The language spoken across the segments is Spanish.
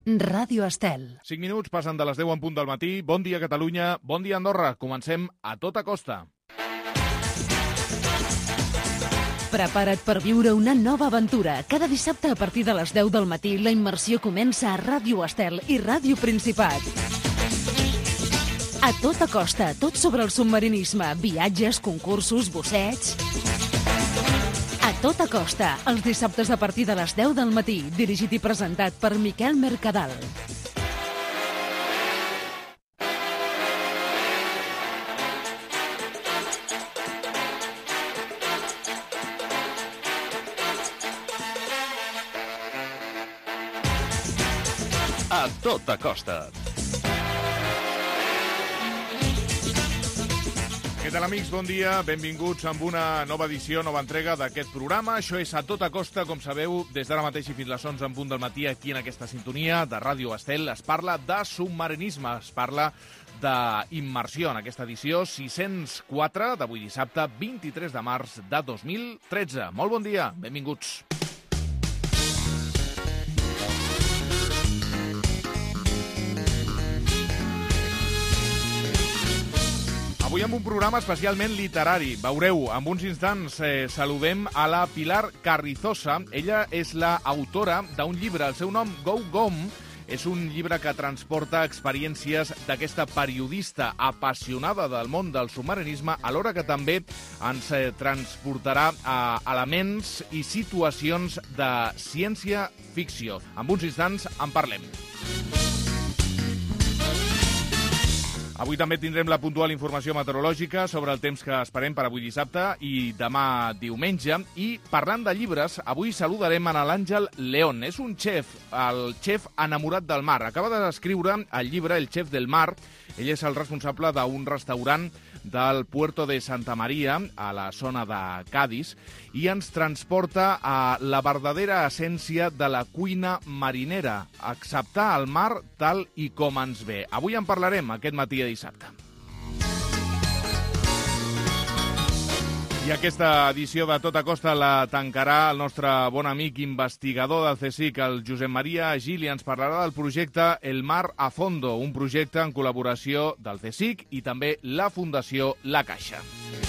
Ràdio Estel. 5 minuts passen de les 10 en punt del matí. Bon dia, Catalunya. Bon dia, Andorra. Comencem a tota costa. Prepara't per viure una nova aventura. Cada dissabte a partir de les 10 del matí la immersió comença a Ràdio Estel i Ràdio Principat. A tota costa, tot sobre el submarinisme, viatges, concursos, busseigs. A tota costa, els dissabtes a partir de les 10 del matí, dirigit i presentat per Miquel Mercadal. A tota costa. Què tal, amics? Bon dia. Benvinguts amb una nova edició, nova entrega d'aquest programa. Això és A Tota Costa, com sabeu, des d'ara mateix i fins les 11 en punt del matí, aquí en aquesta sintonia de Ràdio Estel. Es parla de submarinisme, es parla d'immersió en aquesta edició 604 d'avui dissabte, 23 de març de 2013. Molt bon dia, benvinguts. Avui amb un programa especialment literari. Veureu, en uns instants saludem a la Pilar Carrizosa. Ella és l'autora d'un llibre. El seu nom, Go Gom, és un llibre que transporta experiències d'aquesta periodista apassionada del món del submarinisme, alhora que també ens transportarà a elements i situacions de ciència-ficció. En uns instants en parlem. Avui també tindrem la puntual informació meteorològica sobre el temps que esperem per avui dissabte i demà diumenge. I parlant de llibres, avui saludarem a l'Àngel León. És un xef, el xef enamorat del mar. Acaba d'escriure el llibre El Chef del Mar. Ell és el responsable d'un restaurant del Puerto de Santa Maria, a la zona de Cádiz, i ens transporta a la verdadera essència de la cuina marinera, acceptar el mar tal i com ens ve. Avui en parlarem aquest matí de dissabte. I aquesta edició de Tota Costa la tancarà el nostre bon amic investigador del CSIC, el Josep Maria Gili. Ens parlarà del projecte El Mar a Fondo, un projecte en col·laboració del CSIC i també la Fundació La Caixa.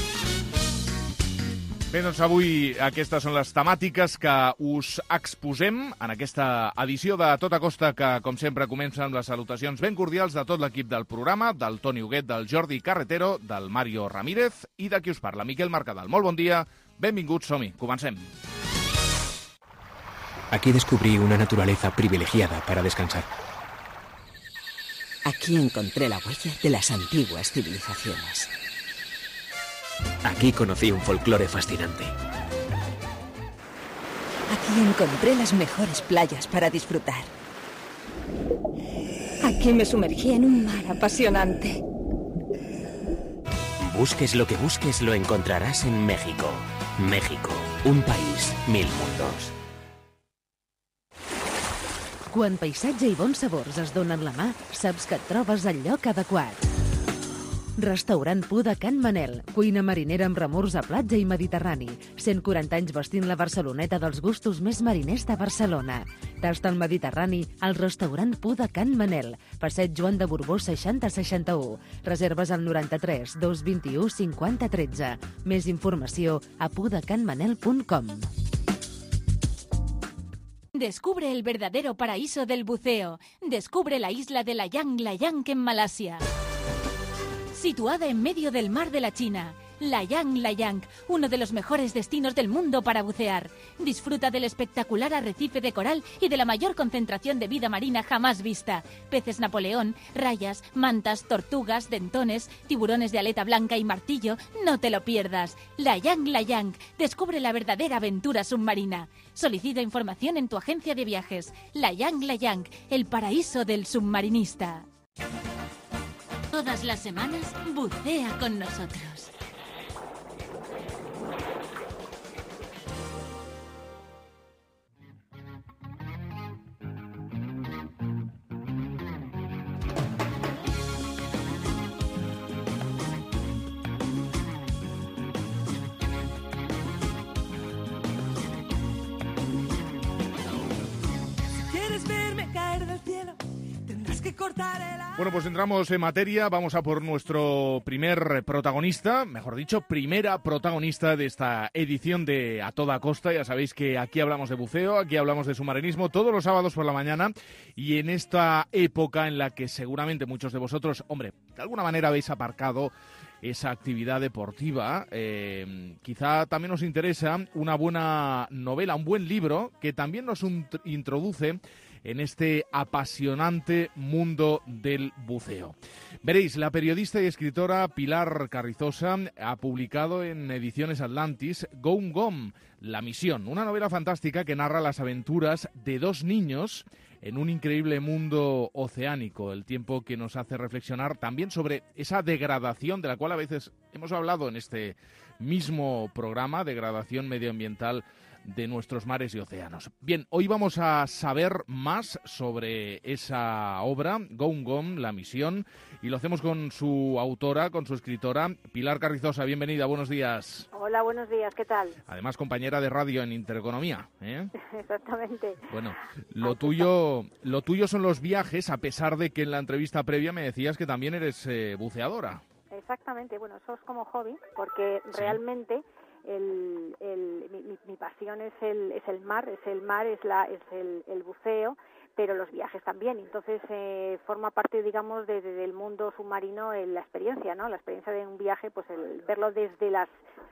Bé, doncs avui aquestes són les temàtiques que us exposem en aquesta edició de Tota Costa, que, com sempre, comença amb les salutacions ben cordials de tot l'equip del programa, del Toni Huguet, del Jordi Carretero, del Mario Ramírez i de qui us parla, Miquel Mercadal. Molt bon dia, benvinguts, som-hi, comencem. Aquí descubrí una naturaleza privilegiada para descansar. Aquí encontré la huella de las antiguas civilizaciones. Aquí conocí un folclore fascinante. Aquí encontré las mejores playas para disfrutar. Aquí me sumergí en un mar apasionante. Busques lo que busques, lo encontrarás en México. México, un país, 1000 mundos. Quan paisatge i bons sabors es donen la mà, saps que et trobes al lloc adequat. Restaurant Pu de Can Manel, cuina marinera amb remors a platja i mediterrani. 140 anys vestint la Barceloneta dels gustos més mariners de Barcelona. Tasta el Mediterrani al restaurant Pu de Can Manel, passeig Joan de Borbó 6061. Reserves al 93 221 50 13. Més informació a pudecanmanel.com. Descubre el verdadero paraíso del buceo. Descubre la isla de Layang Layang en Malasia. Situada en medio del mar de la China, Layang Layang, uno de los mejores destinos del mundo para bucear. Disfruta del espectacular arrecife de coral y de la mayor concentración de vida marina jamás vista. Peces Napoleón, rayas, mantas, tortugas, dentones, tiburones de aleta blanca y martillo. No te lo pierdas. Layang Layang, descubre la verdadera aventura submarina. Solicita información en tu agencia de viajes. Layang Layang, el paraíso del submarinista. Todas las semanas, bucea con nosotros. Si quieres verme caer del cielo, Bueno, pues entramos en materia, vamos a por nuestro primer protagonista, mejor dicho, primera protagonista de esta edición de A Toda Costa. Ya sabéis que aquí hablamos de buceo, aquí hablamos de submarinismo todos los sábados por la mañana, y en esta época en la que seguramente muchos de vosotros, hombre, de alguna manera habéis aparcado esa actividad deportiva, quizá también os interesa una buena novela, un buen libro que también nos introduce en este apasionante mundo del buceo. Veréis, la periodista y escritora Pilar Carrizosa ha publicado en Ediciones Atlantis Gone Gone, La Misión, una novela fantástica que narra las aventuras de dos niños en un increíble mundo oceánico, el tiempo que nos hace reflexionar también sobre esa degradación de la cual a veces hemos hablado en este mismo programa, degradación medioambiental de nuestros mares y océanos. Bien, hoy vamos a saber más sobre esa obra, Gone Gone, La Misión, y lo hacemos con su autora, con su escritora, Pilar Carrizosa. Bienvenida, buenos días. Hola, buenos días, ¿qué tal? Además, compañera de radio en Intereconomía, ¿eh? Exactamente. Bueno, lo tuyo son los viajes, a pesar de que en la entrevista previa me decías que también eres buceadora. Exactamente, bueno, eso es como hobby, porque realmente mi pasión es el mar, es el buceo, pero los viajes también. Entonces forma parte, digamos, del mundo submarino la experiencia, ¿no? La experiencia de un viaje, pues el verlo desde las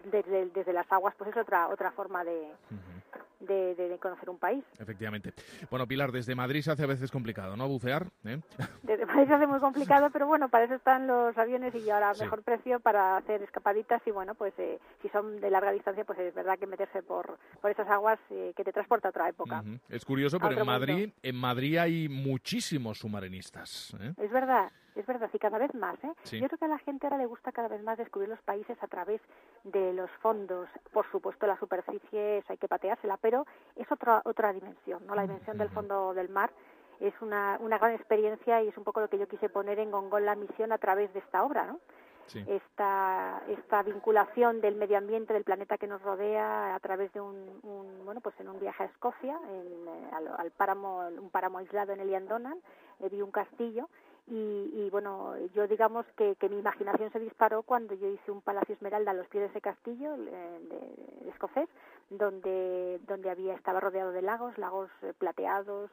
aguas, pues es otra forma de conocer un país. Efectivamente. Bueno, Pilar, desde Madrid se hace a veces complicado, ¿no? Bucear, ¿eh? Desde Madrid se hace muy complicado, pero bueno, para eso están los aviones y ahora mejor precio para hacer escapaditas y bueno, pues si son de larga distancia, pues es verdad que meterse por esas aguas que te transporta a otra época. Uh-huh. Es curioso, pero en Madrid hay muchísimos submarinistas, ¿eh? Es verdad, y cada vez más, ¿eh? Sí. Yo creo que a la gente ahora le gusta cada vez más descubrir los países a través de los fondos. Por supuesto, la superficie, eso hay que pateársela, pero es otra dimensión, ¿no? La dimensión del fondo del mar es una gran experiencia y es un poco lo que yo quise poner en Gone Gone, La Misión, a través de esta obra, ¿no? Sí. Esta vinculación del medio ambiente, del planeta que nos rodea, a través de en un viaje a Escocia, al páramo, un páramo aislado en el Llandonan, vi un castillo. Y bueno, yo digamos que mi imaginación se disparó cuando yo hice un Palacio Esmeralda a los pies de ese castillo de escocés, donde estaba rodeado de lagos plateados,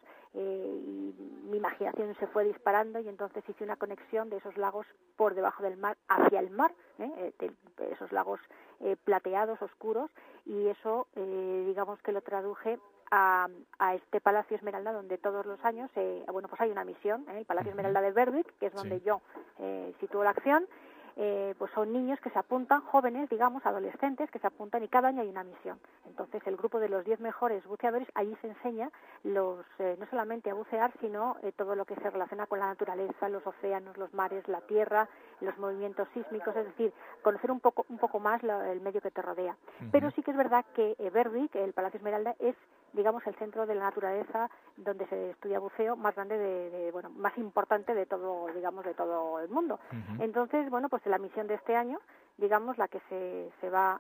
y mi imaginación se fue disparando y entonces hice una conexión de esos lagos por debajo del mar hacia el mar, esos lagos plateados, oscuros, y eso digamos que lo traduje a este Palacio Esmeralda, donde todos los años pues hay una misión, el Palacio Esmeralda de Berwick, que es donde yo sitúo la acción. Pues son niños que se apuntan, jóvenes, digamos, adolescentes, que se apuntan y cada año hay una misión. Entonces el grupo de los 10 mejores buceadores, allí se enseña no solamente a bucear, sino todo lo que se relaciona con la naturaleza, los océanos, los mares, la tierra, los movimientos sísmicos, es decir, conocer un poco más el medio que te rodea. Uh-huh. Pero sí que es verdad que Berwick, el Palacio Esmeralda, es, digamos, el centro de la naturaleza donde se estudia buceo más grande más importante de todo, digamos, de todo el mundo. Uh-huh. Entonces, bueno, pues la misión de este año, digamos, la que se va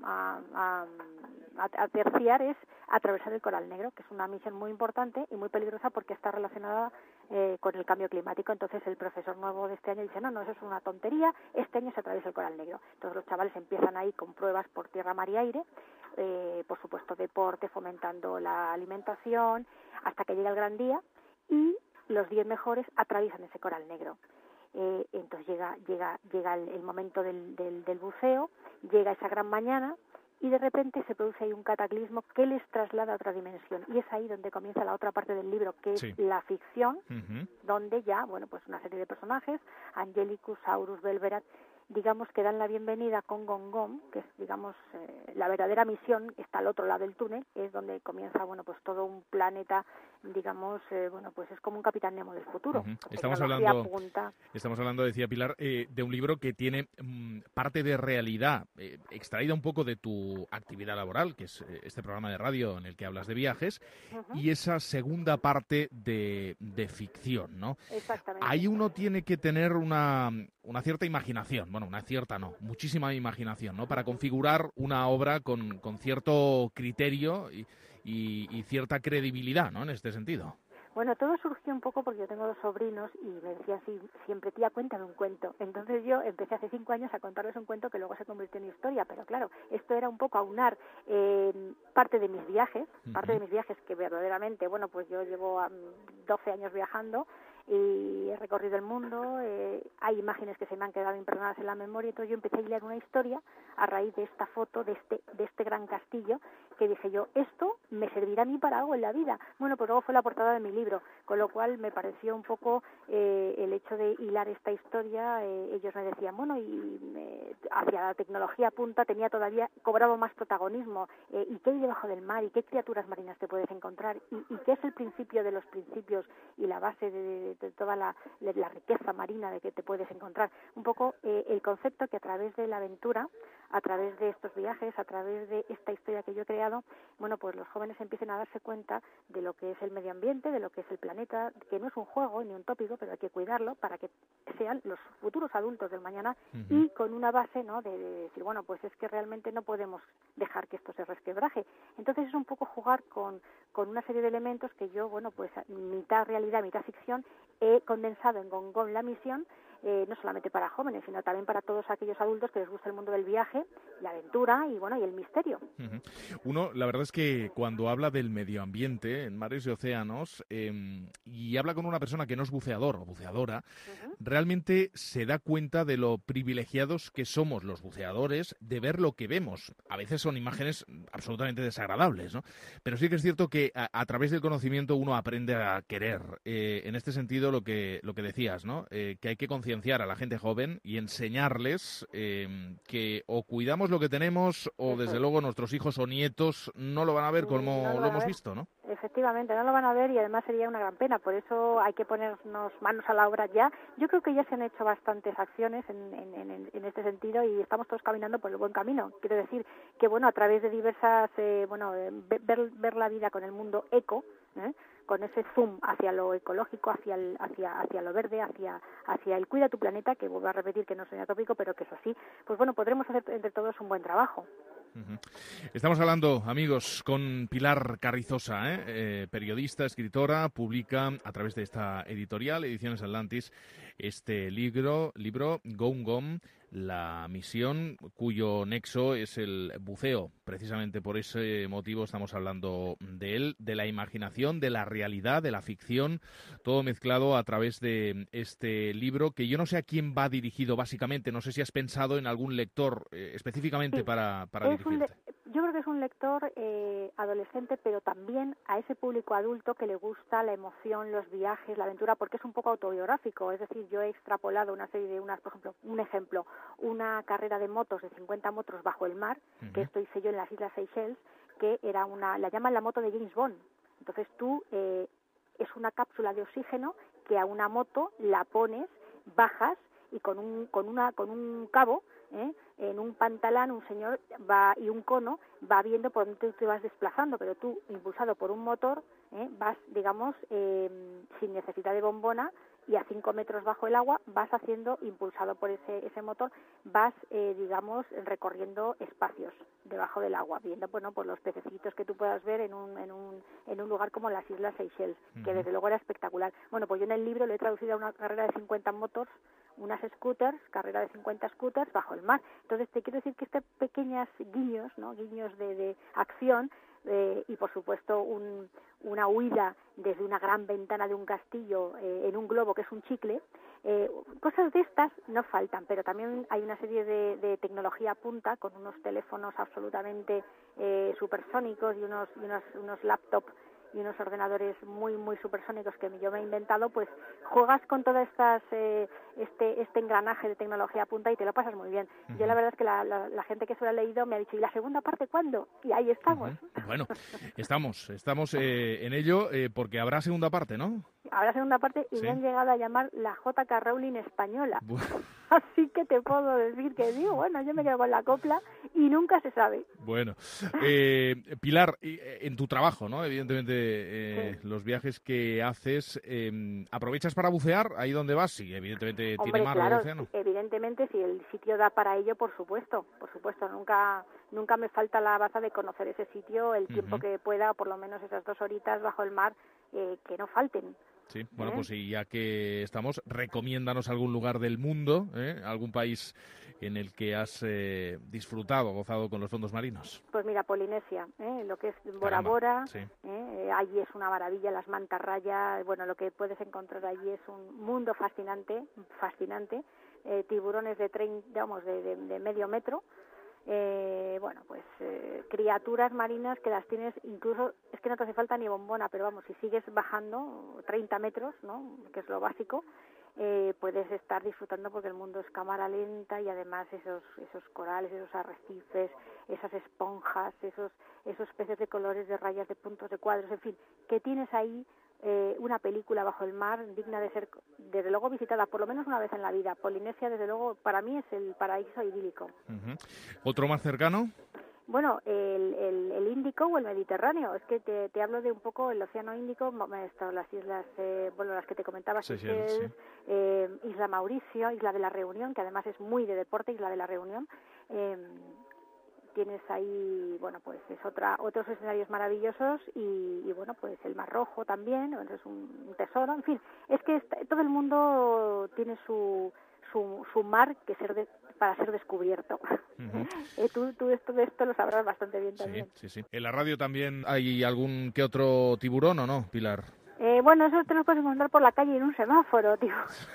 a terciar es atravesar el coral negro, que es una misión muy importante y muy peligrosa porque está relacionada con el cambio climático. Entonces el profesor nuevo de este año dice, no, eso es una tontería, este año se atraviesa el coral negro. Entonces los chavales empiezan ahí con pruebas por tierra, mar y aire, por supuesto deporte, fomentando la alimentación, hasta que llega el gran día y los 10 mejores atraviesan ese coral negro. Entonces llega el momento del buceo, llega esa gran mañana y de repente se produce ahí un cataclismo que les traslada a otra dimensión, y es ahí donde comienza la otra parte del libro, que es la ficción, uh-huh, donde ya, bueno, pues una serie de personajes, Angelicus, Saurus, Belverat, digamos que dan la bienvenida con Gone Gone, que es, digamos, la verdadera misión, está al otro lado del túnel, es donde comienza, bueno, pues todo un planeta, digamos, pues es como un Capitán Nemo del futuro. Uh-huh. Estamos hablando, decía Pilar, de un libro que tiene parte de realidad, extraída un poco de tu actividad laboral, que es este programa de radio en el que hablas de viajes, uh-huh, y esa segunda parte de ficción, ¿no? Exactamente. Ahí uno tiene que tener una cierta imaginación, muchísima imaginación, ¿no? Para configurar una obra con cierto criterio y cierta credibilidad, ¿no? En este sentido. Bueno, todo surgió un poco porque yo tengo 2 sobrinos y me decían siempre, tía, cuéntame un cuento. Entonces yo empecé hace 5 años a contarles un cuento que luego se convirtió en historia, pero claro, esto era un poco aunar parte de mis viajes, que verdaderamente, bueno, pues yo llevo 12 años viajando y he recorrido el mundo, hay imágenes que se me han quedado impregnadas en la memoria, entonces yo empecé a hilar una historia a raíz de esta foto, de este gran castillo, que dije yo, esto me servirá a mí para algo en la vida. Bueno, pues luego fue la portada de mi libro, con lo cual me pareció un poco el hecho de hilar esta historia, ellos me decían, bueno, y hacia la tecnología punta tenía todavía cobrado más protagonismo, y qué hay debajo del mar, y qué criaturas marinas te puedes encontrar, y qué es el principio de los principios y la base de toda la riqueza marina de que te puedes encontrar. Un poco el concepto que a través de la aventura, a través de estos viajes, a través de esta historia que yo he creado, bueno, pues los jóvenes empiecen a darse cuenta de lo que es el medio ambiente, de lo que es el planeta, que no es un juego ni un tópico, pero hay que cuidarlo para que sean los futuros adultos del mañana y con una base, ¿no?, de decir, bueno, pues es que realmente no podemos dejar que esto se resquebraje. Entonces es un poco jugar con una serie de elementos que yo, bueno, pues mitad realidad, mitad ficción, he condensado en Gong Gong la misión, no solamente para jóvenes, sino también para todos aquellos adultos que les gusta el mundo del viaje, la aventura y, bueno, y el misterio. Uno, la verdad es que cuando habla del medio ambiente en mares y océanos y habla con una persona que no es buceador o buceadora, realmente se da cuenta de lo privilegiados que somos los buceadores de ver lo que vemos. A veces son imágenes absolutamente desagradables, ¿no? Pero sí que es cierto que a través del conocimiento uno aprende a querer. En este sentido, lo que decías, ¿no? Que hay que concienciar a la gente joven y enseñarles que o cuidamos lo que tenemos o desde luego nuestros hijos o nietos no lo van a ver como lo hemos visto, ¿no? Efectivamente, no lo van a ver y además sería una gran pena, por eso hay que ponernos manos a la obra ya. Yo creo que ya se han hecho bastantes acciones en este sentido y estamos todos caminando por el buen camino. Quiero decir que, bueno, a través de diversas, ver la vida con el mundo eco, con ese zoom hacia lo ecológico, hacia lo verde, hacia el cuida tu planeta, que vuelvo a repetir que no soy atópico, pero que es así, pues bueno, podremos hacer entre todos un buen trabajo. Estamos hablando, amigos, con Pilar Carrizosa, periodista, escritora, publica a través de esta editorial, Ediciones Atlantis, este libro Gong Gong, la misión, cuyo nexo es el buceo. Precisamente por ese motivo estamos hablando de él, de la imaginación, de la realidad, de la ficción, todo mezclado a través de este libro, que yo no sé a quién va dirigido básicamente, no sé si has pensado en algún lector específicamente sí, para dirigirte. Yo creo que es un lector adolescente, pero también a ese público adulto que le gusta la emoción, los viajes, la aventura, porque es un poco autobiográfico. Es decir, yo he extrapolado una serie de por ejemplo, un ejemplo, una carrera de motos de 50 metros bajo el mar, que esto hice yo en las Islas Seychelles, que era la llaman la moto de James Bond. Entonces tú, es una cápsula de oxígeno que a una moto la pones, bajas y con un cabo, en un pantalán un señor va y un cono va viendo por dónde te vas desplazando, pero tú, impulsado por un motor, vas, digamos, sin necesidad de bombona, y a 5 metros bajo el agua vas haciendo, impulsado por ese motor, vas, digamos, recorriendo espacios debajo del agua, viendo, bueno, pues los pececitos que tú puedas ver en un lugar como las Islas Seychelles, que desde luego era espectacular. Bueno, pues yo en el libro lo he traducido a una carrera de 50 motos, unas scooters, carrera de 50 scooters bajo el mar. Entonces te quiero decir que este pequeños guiños, ¿no?, guiños de acción, y por supuesto una huida desde una gran ventana de un castillo en un globo que es un chicle, cosas de estas no faltan, pero también hay una serie de tecnología punta con unos teléfonos absolutamente supersónicos y unos laptops y unos ordenadores muy muy supersónicos que yo me he inventado. Pues juegas con todas estas este engranaje de tecnología punta y te lo pasas muy bien. Yo la verdad es que la gente que se lo ha leído me ha dicho, ¿y la segunda parte cuándo? Y ahí estamos. Bueno, estamos en ello, porque habrá segunda parte, ¿no? Habrá segunda parte y ¿Sí? me han llegado a llamar la J.K. Rowling española. Así que te puedo decir que digo, bueno, yo me quedo con la copla y nunca se sabe. Bueno, Pilar, en tu trabajo, ¿no? Evidentemente, sí, los viajes que haces, ¿aprovechas para bucear ahí donde vas? Sí, evidentemente. Hombre, tiene mar claro, el océano. Evidentemente, si el sitio da para ello, por supuesto, nunca nunca me falta la baza de conocer ese sitio el tiempo que pueda, por lo menos esas 2 horitas bajo el mar, que no falten. Sí, bueno, pues y ya que estamos, recomiéndanos algún lugar del mundo, algún país en el que has disfrutado, gozado con los fondos marinos. Pues mira, Polinesia, lo que es Bora Bora, sí. Allí es una maravilla, las mantarrayas, bueno, lo que puedes encontrar allí es un mundo fascinante, tiburones de medio metro, bueno, pues criaturas marinas que las tienes, incluso, es que no te hace falta ni bombona, pero vamos, si sigues bajando 30 metros, ¿no?, que es lo básico, puedes estar disfrutando porque el mundo es cámara lenta y además esos corales, esos arrecifes, esas esponjas, esos peces de colores, de rayas, de puntos, de cuadros, en fin, que tienes ahí una película bajo el mar digna de ser, desde luego, visitada por lo menos una vez en la vida. Polinesia, desde luego, para mí es el paraíso idílico. ¿Otro más cercano? Bueno, el Índico o el Mediterráneo. Es que te hablo de un poco el Océano Índico, las islas, las que te comentaba, Seychelles, Isla Mauricio, Isla de la Reunión, que además es muy de deporte, Isla de la Reunión. Tienes ahí, bueno, pues es otros escenarios maravillosos y bueno, pues el Mar Rojo también, es un tesoro, en fin, es que todo el mundo tiene su mar para ser descubierto. Tú de esto lo sabrás bastante bien también. Sí. ¿En la radio también hay algún que otro tiburón o no, Pilar? Bueno, eso te lo puedes encontrar por la calle en un semáforo, tío.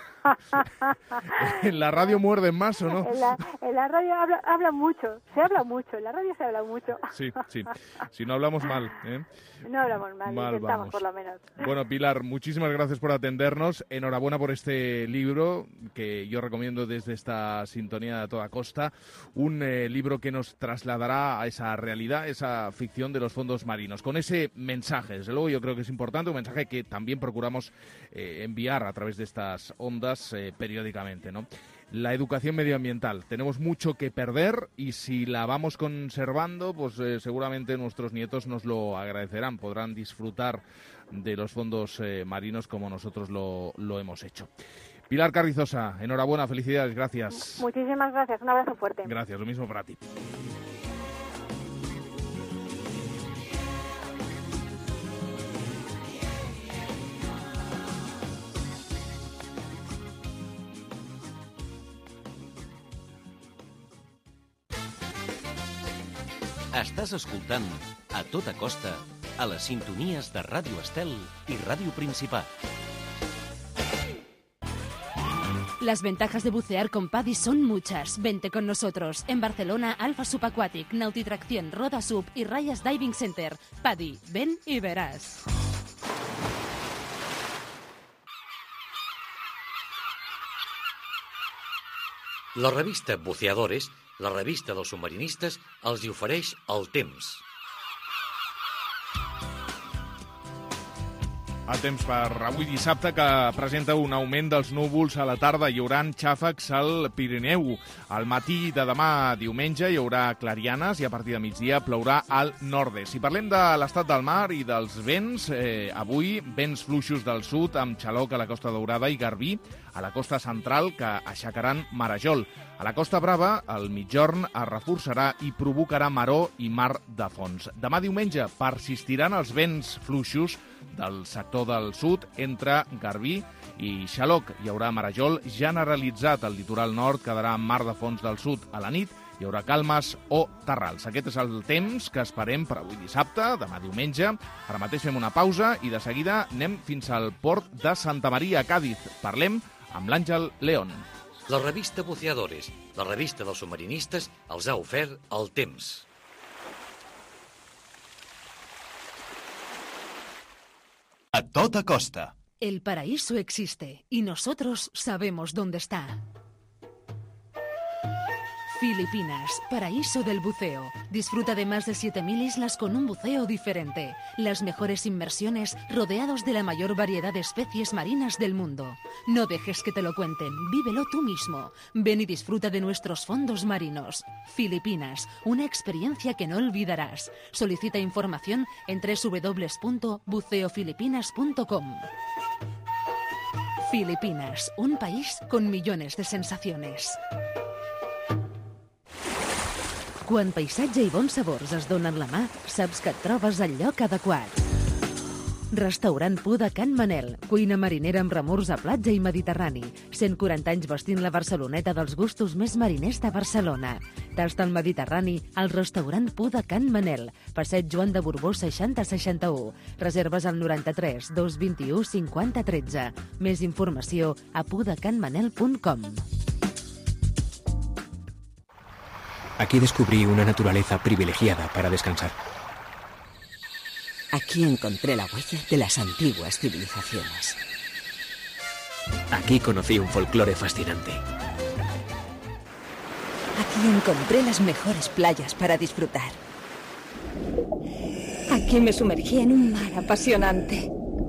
¿En la radio muerden más o no? En la radio habla mucho, se habla mucho, en la radio se habla mucho. Sí. Si no hablamos mal, No hablamos mal, intentamos vamos. por lo menos. Bueno, Pilar, muchísimas gracias por atendernos. Enhorabuena por este libro que yo recomiendo desde esta sintonía a toda costa. Un libro que nos trasladará a esa realidad, esa ficción de los fondos marinos. Con ese mensaje, desde luego yo creo que es importante, un mensaje que también procuramos enviar a través de estas ondas periódicamente, ¿no? La educación medioambiental. Tenemos mucho que perder y si la vamos conservando, pues seguramente nuestros nietos nos lo agradecerán. Podrán disfrutar de los fondos marinos como nosotros lo hemos hecho. Pilar Carrizosa, enhorabuena, felicidades, gracias. Muchísimas gracias, un abrazo fuerte. Gracias, lo mismo para ti. Estàs escoltant A Tota Costa a les sintonies de Ràdio Estel i Ràdio Principat. Las ventajas de bucear con PADI son muchas. Vente con nosotros. En Barcelona, Alfa Subaquatic, Nautitracción, Roda Sub y Rayas Diving Center. PADI, ven y verás. La revista Buceadores, la revista dels submarinistes, els hi ofereix el temps. El temps per avui dissabte, que presenta un augment dels núvols a la tarda. Hi haurà xàfecs al Pirineu. Al matí de demà diumenge hi haurà clarianes i a partir de migdia plourà al nord-est. Si parlem de l'estat del mar i dels vents, avui vents fluixos del sud amb xaloc a la Costa Daurada i Garbí a la costa central que aixecaran marejol. A la Costa Brava, el migjorn es reforçarà i provocarà maror i mar de fons. Demà diumenge persistiran els vents fluixos del sector del sud entre Garbí i Xaloc. Hi haurà marejol generalitzat al litoral nord, quedarà mar de fons del sud a la nit, hi haurà calmes o terrals. Aquest és el temps que esperem per avui dissabte, demà diumenge. Ara mateix fem una pausa i de seguida anem fins al port de Santa Maria, a Càdiz. Parlem amb l'Àngel León. La revista Buceadores, la revista dels submarinistes, els ha ofert el temps. A Tota Costa. El paraíso existe y nosotros sabemos dónde está. Filipinas, paraíso del buceo. Disfruta de más de 7.000 islas con un buceo diferente. Las mejores inmersiones rodeados de la mayor variedad de especies marinas del mundo. No dejes que te lo cuenten, vívelo tú mismo. Ven y disfruta de nuestros fondos marinos. Filipinas, una experiencia que no olvidarás. Solicita información en www.buceofilipinas.com. Filipinas, un país con millones de sensaciones. Quan paisatge i bons sabors es donen la mà, saps que et trobes al lloc adequat. Restaurant Pu de Can Manel, cuina marinera amb remors a platja i mediterrani. 140 anys vestint la Barceloneta dels gustos més mariners de Barcelona. Tasta el Mediterrani al restaurant Pu de Can Manel, passeig Joan de Borbó 6061. Reserves al 93 221 50 13. Més informació a pudecanmanel.com. Aquí descubrí una naturaleza privilegiada para descansar. Aquí encontré la huella de las antiguas civilizaciones. Aquí conocí un folclore fascinante. Aquí encontré las mejores playas para disfrutar. Aquí me sumergí en un mar apasionante.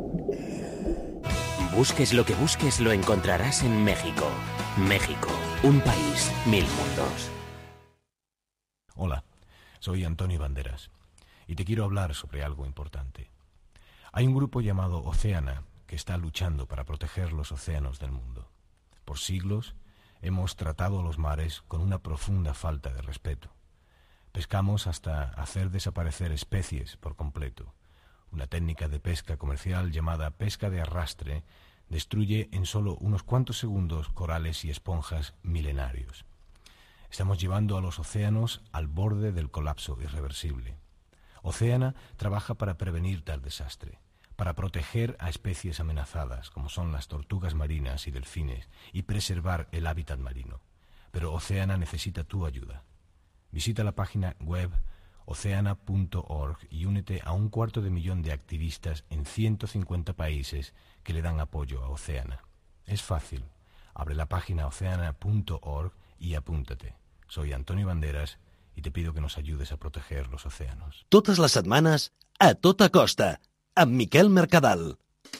Busques lo que busques, lo encontrarás en México. México, un país, 1000 mundos. Hola, soy Antonio Banderas y te quiero hablar sobre algo importante. Hay un grupo llamado Oceana que está luchando para proteger los océanos del mundo. Por siglos hemos tratado los mares con una profunda falta de respeto. Pescamos hasta hacer desaparecer especies por completo. Una técnica de pesca comercial llamada pesca de arrastre destruye en solo unos cuantos segundos corales y esponjas milenarios. Estamos llevando a los océanos al borde del colapso irreversible. Oceana trabaja para prevenir tal desastre, para proteger a especies amenazadas, como son las tortugas marinas y delfines, y preservar el hábitat marino. Pero Oceana necesita tu ayuda. Visita la página web oceana.org y únete a 250.000 de activistas en 150 países que le dan apoyo a Oceana. Es fácil. Abre la página oceana.org y apúntate. Soy Antonio Banderas i te pido que nos ayudes a proteger los océanos. Totes les setmanes, a tota costa, amb Miquel Mercadal.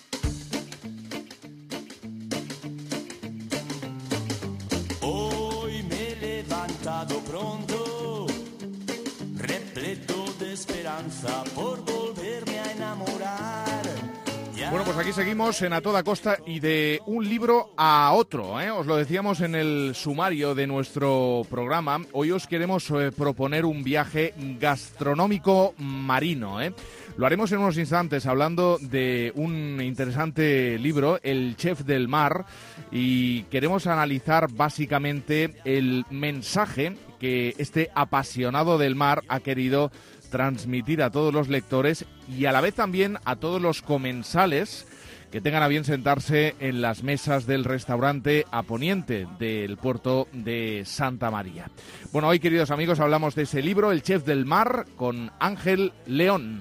Hoy me he levantado pronto, repleto de esperanza por volverme a enamorar. Bueno, pues aquí seguimos en A Toda Costa y de un libro a otro, ¿eh? Os lo decíamos en el sumario de nuestro programa. Hoy os queremos proponer un viaje gastronómico marino, ¿eh? Lo haremos en unos instantes hablando de un interesante libro, El Chef del Mar, y queremos analizar básicamente el mensaje que este apasionado del mar ha querido transmitir a todos los lectores y a la vez también a todos los comensales que tengan a bien sentarse en las mesas del restaurante a poniente del puerto de Santa María. Bueno, hoy, queridos amigos, hablamos de ese libro, El Chef del Mar, con Ángel León.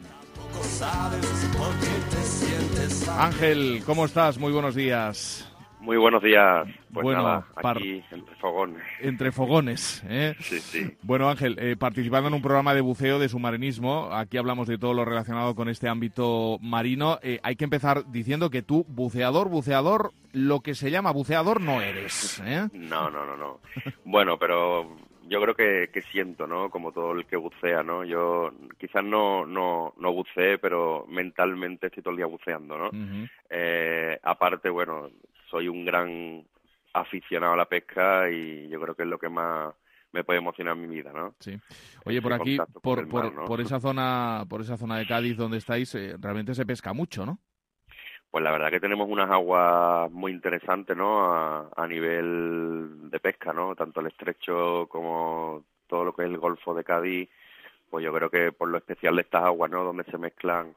Ángel, ¿cómo estás? Muy buenos días. Muy buenos días. Pues bueno, nada, aquí entre fogones. Entre fogones, ¿eh? Sí, sí. Bueno, Ángel, participando en un programa de buceo de submarinismo, aquí hablamos de todo lo relacionado con este ámbito marino. Hay que empezar diciendo que tú, buceador, lo que se llama buceador no eres, ¿eh? No. Bueno, pero yo creo que siento, ¿no? Como todo el que bucea, ¿no? Yo quizás no buceé, pero mentalmente estoy todo el día buceando, ¿no? Uh-huh. Aparte, bueno, soy un gran aficionado a la pesca y yo creo que es lo que más me puede emocionar en mi vida, ¿no? Sí. Oye, por aquí, por esa zona de Cádiz donde estáis, realmente se pesca mucho, ¿no? Pues la verdad que tenemos unas aguas muy interesantes, ¿no? A nivel de pesca, ¿no? Tanto el estrecho como todo lo que es el Golfo de Cádiz, pues yo creo que por lo especial de estas aguas, ¿no? Donde se mezclan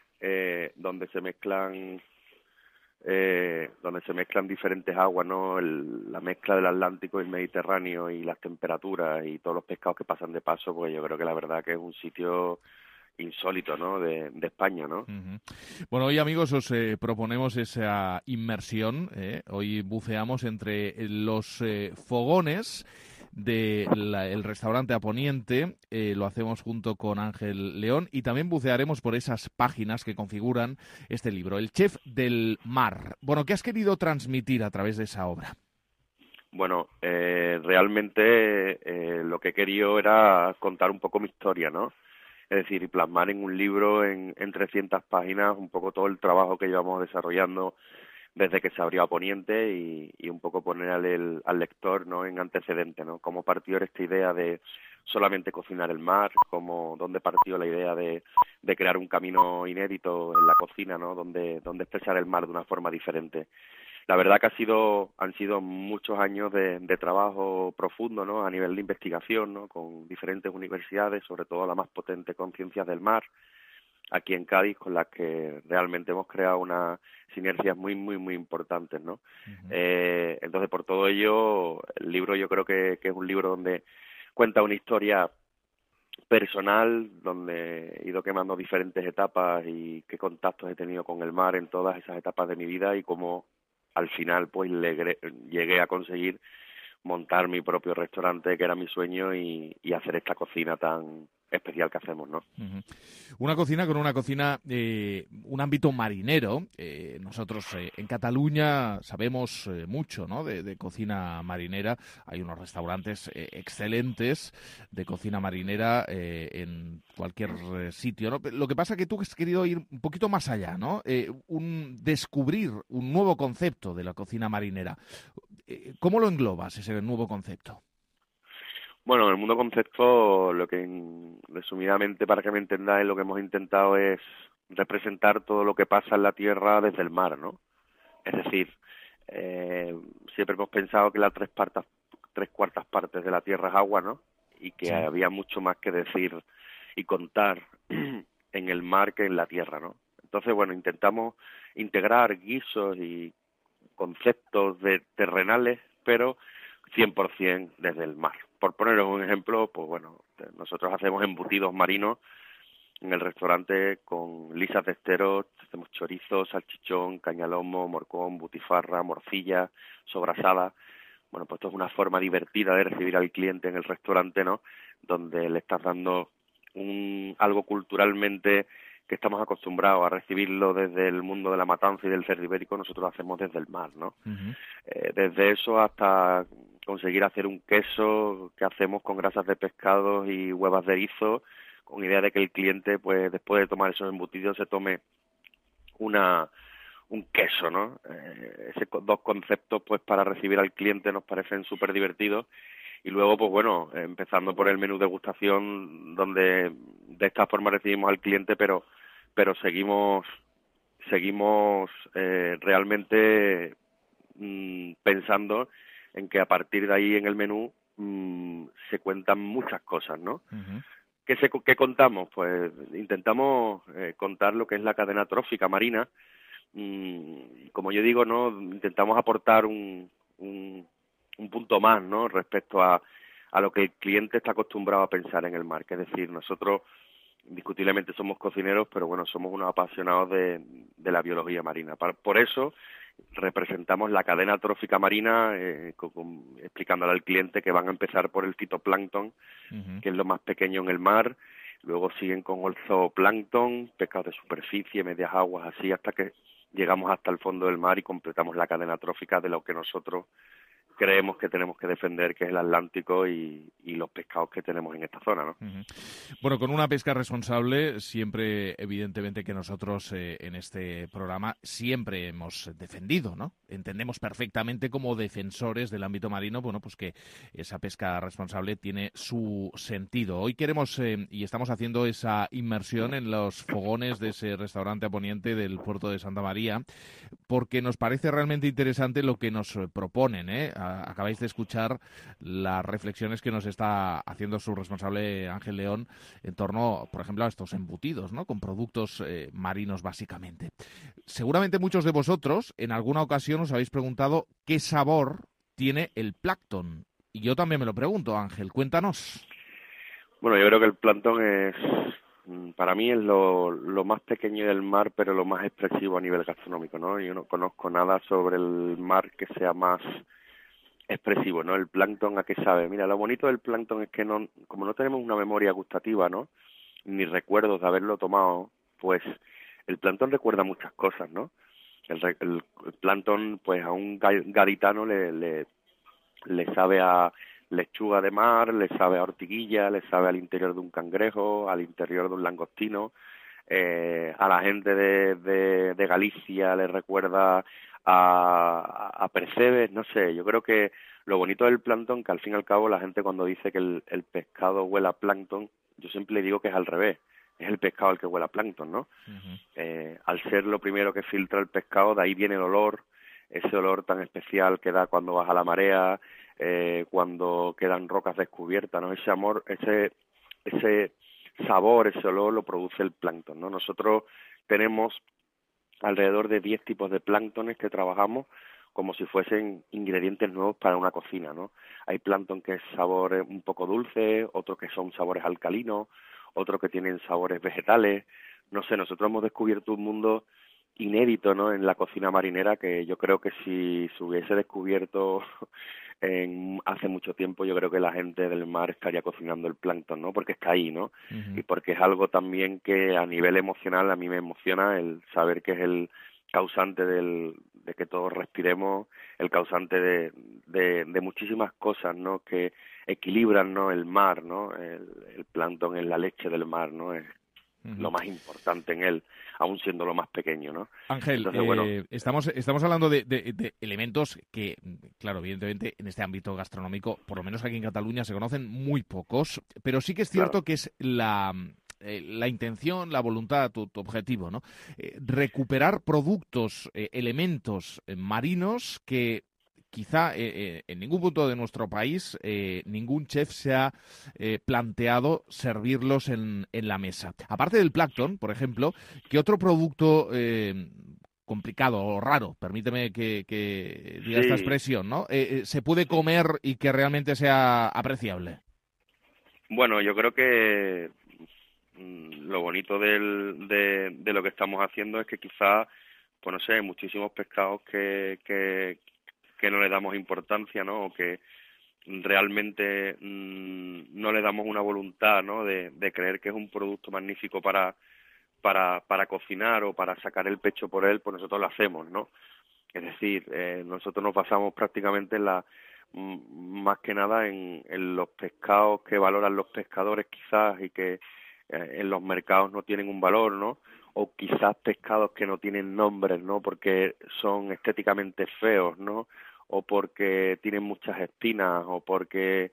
diferentes aguas, ¿no? La mezcla del Atlántico y el Mediterráneo y las temperaturas y todos los pescados que pasan de paso, pues yo creo que la verdad que es un sitio insólito, ¿no? De España, ¿no? Uh-huh. Bueno, hoy, amigos, os proponemos esa inmersión. Hoy buceamos entre los fogones del restaurante a poniente, lo hacemos junto con Ángel León y también bucearemos por esas páginas que configuran este libro, El Chef del Mar. Bueno, ¿qué has querido transmitir a través de esa obra? Bueno, realmente lo que he querido era contar un poco mi historia, ¿no? Es decir, y plasmar en un libro en 300 páginas un poco todo el trabajo que llevamos desarrollando desde que se abrió a Poniente y un poco poner al lector, ¿no?, en antecedente, ¿no? Cómo partió esta idea de solamente cocinar el mar, dónde partió la idea de crear un camino inédito en la cocina, ¿no?, donde expresar el mar de una forma diferente. La verdad que han sido muchos años de trabajo profundo, ¿no?, a nivel de investigación, ¿no?, con diferentes universidades, sobre todo la más potente con Ciencias del Mar, aquí en Cádiz, con las que realmente hemos creado unas sinergias muy, muy, muy importantes, ¿no? Uh-huh. Entonces, por todo ello, el libro yo creo que es un libro donde cuenta una historia personal, donde he ido quemando diferentes etapas y qué contactos he tenido con el mar en todas esas etapas de mi vida y cómo al final pues llegué a conseguir montar mi propio restaurante, que era mi sueño, y hacer esta cocina tan especial que hacemos, ¿no? Uh-huh. Una cocina con un ámbito marinero. Nosotros en Cataluña sabemos mucho, ¿no?, de cocina marinera. Hay unos restaurantes excelentes de cocina marinera en cualquier sitio, ¿no? Lo que pasa es que tú has querido ir un poquito más allá, ¿no? Descubrir un nuevo concepto de la cocina marinera. ¿Cómo lo englobas, ese nuevo concepto? Bueno, el mundo concepto, lo que resumidamente, para que me entendáis, lo que hemos intentado es representar todo lo que pasa en la tierra desde el mar, ¿no? Es decir, siempre hemos pensado que las tres cuartas partes de la tierra es agua, ¿no? Y que había mucho más que decir y contar en el mar que en la tierra, ¿no? Entonces, bueno, intentamos integrar guisos y conceptos terrenales, pero 100% desde el mar. Por poneros un ejemplo, pues bueno, nosotros hacemos embutidos marinos en el restaurante con lisas de estero, hacemos chorizo, salchichón, cañalomo, morcón, butifarra, morcilla, sobrasada. Bueno, pues esto es una forma divertida de recibir al cliente en el restaurante, ¿no?, donde le estás dando algo culturalmente que estamos acostumbrados a recibirlo desde el mundo de la matanza y del cerdo ibérico, nosotros lo hacemos desde el mar, ¿no? Uh-huh. Desde eso hasta conseguir hacer un queso que hacemos con grasas de pescado y huevas de erizo, con idea de que el cliente, pues después de tomar esos embutidos, se tome un queso, ¿no? Esos dos conceptos, pues para recibir al cliente nos parecen súper divertidos. Y luego, pues bueno, empezando por el menú degustación, donde de esta forma recibimos al cliente, pero seguimos realmente pensando en que a partir de ahí en el menú se cuentan muchas cosas, ¿no? Uh-huh. ¿Qué contamos? Pues intentamos contar lo que es la cadena trófica marina. Como yo digo, ¿no?, intentamos aportar un punto más, ¿no?, respecto a lo que el cliente está acostumbrado a pensar en el mar. Que es decir, nosotros indiscutiblemente somos cocineros, pero bueno, somos unos apasionados de la biología marina. Por eso representamos la cadena trófica marina, explicándole al cliente que van a empezar por el fitoplancton, uh-huh, que es lo más pequeño en el mar. Luego siguen con el zooplancton, pescados de superficie, medias aguas, así hasta que llegamos hasta el fondo del mar y completamos la cadena trófica de lo que nosotros creemos que tenemos que defender, que es el Atlántico y los pescados que tenemos en esta zona, ¿no? Uh-huh. Bueno, con una pesca responsable, siempre, evidentemente, que nosotros en este programa siempre hemos defendido, ¿no? Entendemos perfectamente como defensores del ámbito marino, bueno, pues que esa pesca responsable tiene su sentido. Hoy queremos y estamos haciendo esa inmersión en los fogones de ese restaurante a poniente del puerto de Santa María, porque nos parece realmente interesante lo que nos proponen, ¿eh? Acabáis de escuchar las reflexiones que nos está haciendo su responsable Ángel León en torno, por ejemplo, a estos embutidos, ¿no?, con productos marinos básicamente. Seguramente muchos de vosotros en alguna ocasión os habéis preguntado qué sabor tiene el plancton. Y yo también me lo pregunto, Ángel, cuéntanos. Bueno, yo creo que el plancton para mí es lo más pequeño del mar, pero lo más expresivo a nivel gastronómico, ¿no? Yo no conozco nada sobre el mar que sea más expresivo, ¿no? El plancton, ¿a qué sabe? Mira, lo bonito del plancton es que como no tenemos una memoria gustativa, ¿no?, ni recuerdos de haberlo tomado, pues el plancton recuerda muchas cosas, ¿no? El plancton, pues a un gaditano le sabe a lechuga de mar, le sabe a ortiguilla, le sabe al interior de un cangrejo, al interior de un langostino. A la gente de Galicia le recuerda a percebes, no sé, yo creo que lo bonito del plancton, que al fin y al cabo la gente cuando dice que el pescado huele a plancton, yo siempre digo que es al revés, es el pescado el que huele a plancton, ¿no? Al ser lo primero que filtra el pescado, de ahí viene el olor, ese olor tan especial que da cuando baja la marea, cuando quedan rocas descubiertas, ¿no? Ese amor, ese sabor, ese olor lo produce el plancton, ¿no? Nosotros tenemos alrededor de 10 tipos de planctones que trabajamos como si fuesen ingredientes nuevos para una cocina, ¿no? Hay plancton que es sabor un poco dulce, otros que son sabores alcalinos, otros que tienen sabores vegetales. No sé, nosotros hemos descubierto un mundo inédito, ¿no?, en la cocina marinera, que yo creo que si se hubiese descubierto hace mucho tiempo, yo creo que la gente del mar estaría cocinando el plancton, ¿no?, porque está ahí, ¿no? Y porque es algo también que a nivel emocional a mí me emociona el saber que es el causante de que todos respiremos, el causante de muchísimas cosas, ¿no?, que equilibran, ¿no?, el mar, ¿no? El plancton es la leche del mar, ¿no? Es lo más importante en él, aún siendo lo más pequeño, ¿no? Ángel, entonces, bueno, estamos hablando de elementos que, claro, evidentemente en este ámbito gastronómico, por lo menos aquí en Cataluña, se conocen muy pocos, pero sí que es cierto que es la intención, la voluntad, tu objetivo, ¿no? Recuperar productos, elementos marinos que quizá en ningún punto de nuestro país ningún chef se ha planteado servirlos en la mesa. Aparte del plancton, por ejemplo, ¿qué otro producto complicado o raro, permíteme que diga esta expresión, ¿no? Se puede comer y que realmente sea apreciable? Bueno, yo creo que lo bonito de lo que estamos haciendo es que quizá, pues no sé, hay muchísimos pescados que no le damos importancia, ¿no? O que realmente no le damos una voluntad, ¿no?, de creer que es un producto magnífico para cocinar o para sacar el pecho por él, pues nosotros lo hacemos, ¿no? Es decir, nosotros nos basamos prácticamente más que nada en los pescados que valoran los pescadores quizás y que en los mercados no tienen un valor, ¿no? O quizás pescados que no tienen nombres, ¿no?, porque son estéticamente feos, ¿no?, o porque tienen muchas espinas, o porque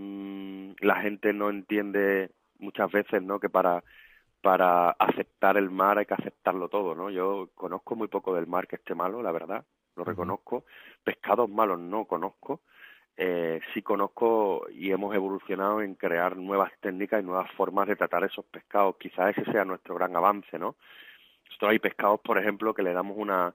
la gente no entiende muchas veces, ¿no?, que para aceptar el mar hay que aceptarlo todo, ¿no? Yo conozco muy poco del mar que esté malo, la verdad, lo reconozco. Pescados malos no conozco. Sí conozco y hemos evolucionado en crear nuevas técnicas y nuevas formas de tratar esos pescados. Quizás ese sea nuestro gran avance, ¿no? Nosotros hay pescados, por ejemplo, que le damos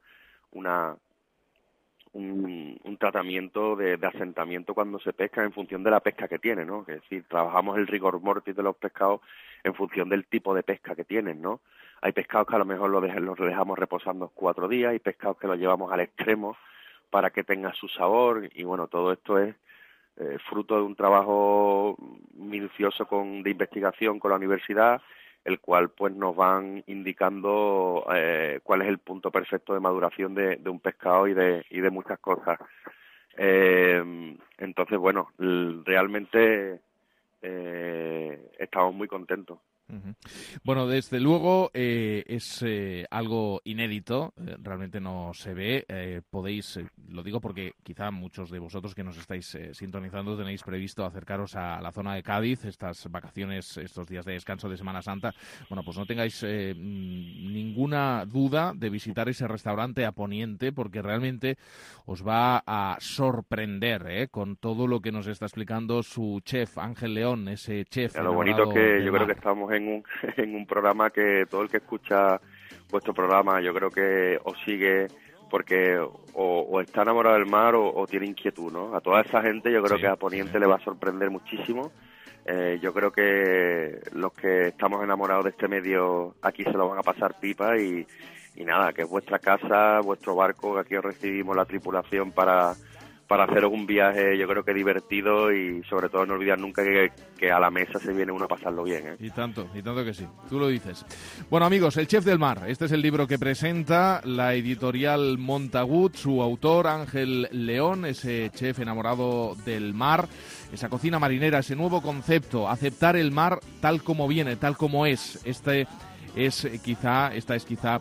un tratamiento de asentamiento cuando se pesca en función de la pesca que tiene, ¿no? Es decir, trabajamos el rigor mortis de los pescados en función del tipo de pesca que tienen, ¿no? Hay pescados que a lo mejor los dejamos reposando 4 días, hay pescados que los llevamos al extremo para que tenga su sabor, y bueno, todo esto es fruto de un trabajo minucioso de investigación con la universidad, el cual pues nos van indicando cuál es el punto perfecto de maduración de un pescado y de muchas cosas. Entonces, bueno, realmente estamos muy contentos. Bueno, desde luego es algo inédito, realmente no se ve. Podéis, lo digo porque quizá muchos de vosotros que nos estáis sintonizando tenéis previsto acercaros a la zona de Cádiz, estas vacaciones, estos días de descanso de Semana Santa. Bueno, pues no tengáis ninguna duda de visitar ese restaurante a Poniente, porque realmente os va a sorprender con todo lo que nos está explicando su chef, Ángel León, ese chef. Lo bonito que yo creo que estamos en un programa que todo el que escucha vuestro programa yo creo que os sigue porque o está enamorado del mar o tiene inquietud, ¿no? A toda esa gente yo creo que a Poniente le va a sorprender muchísimo. Yo creo que los que estamos enamorados de este medio aquí se lo van a pasar pipa y nada, que es vuestra casa, vuestro barco, que aquí os recibimos la tripulación para haceros un viaje, yo creo que divertido, y sobre todo no olvidar nunca que a la mesa se viene uno a pasarlo bien, ¿eh? Y tanto que sí, tú lo dices. Bueno, amigos, El Chef del Mar, este es el libro que presenta la editorial Montagut, su autor Ángel León, ese chef enamorado del mar, esa cocina marinera, ese nuevo concepto, aceptar el mar tal como viene, tal como es. Esta es quizá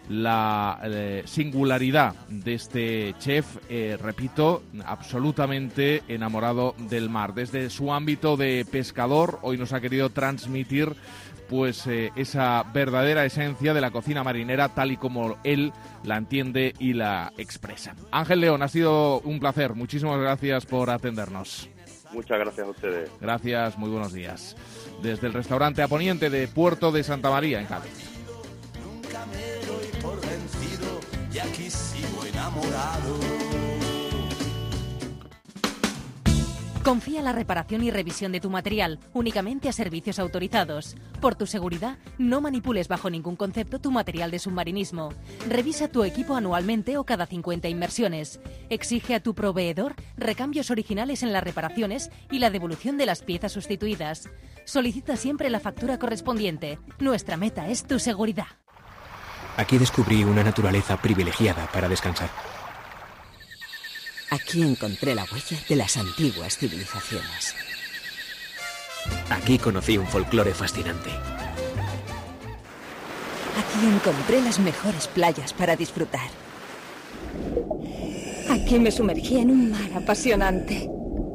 la singularidad de este chef, repito, absolutamente enamorado del mar. Desde su ámbito de pescador, hoy nos ha querido transmitir pues esa verdadera esencia de la cocina marinera tal y como él la entiende y la expresa. Ángel León, ha sido un placer. Muchísimas gracias por atendernos. Muchas gracias a ustedes. Gracias, muy buenos días. Desde el restaurante A Poniente de Puerto de Santa María, en Cádiz. Nunca me doy por vencido y aquí sigo enamorado. Confía la reparación y revisión de tu material únicamente a servicios autorizados. Por tu seguridad, no manipules bajo ningún concepto tu material de submarinismo. Revisa tu equipo anualmente o cada 50 inmersiones. Exige a tu proveedor recambios originales en las reparaciones y la devolución de las piezas sustituidas. Solicita siempre la factura correspondiente. Nuestra meta es tu seguridad. Aquí descubrí una naturaleza privilegiada para descansar. Aquí encontré la huella de las antiguas civilizaciones. Aquí conocí un folclore fascinante. Aquí encontré las mejores playas para disfrutar. Aquí me sumergí en un mar apasionante.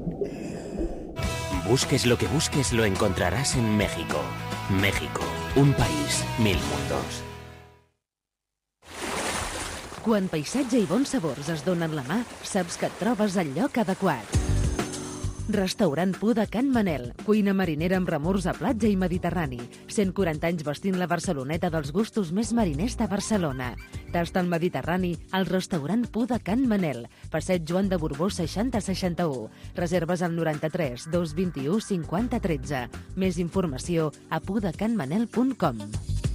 Busques lo que busques, lo encontrarás en México. México, un país, 1000 mundos. Quan paisatge i bons sabors es donen la mà, saps que et trobes al lloc adequat. Restaurant Pu de Can Manel, cuina marinera amb remors a platja i mediterrani. 140 anys vestint la Barceloneta dels gustos més mariners de Barcelona. Tasta el Mediterrani al restaurant Pu de Can Manel, passeig Joan de Borbó 6061. Reserves al 93 221 50 13. Més informació a pudecanmanel.com.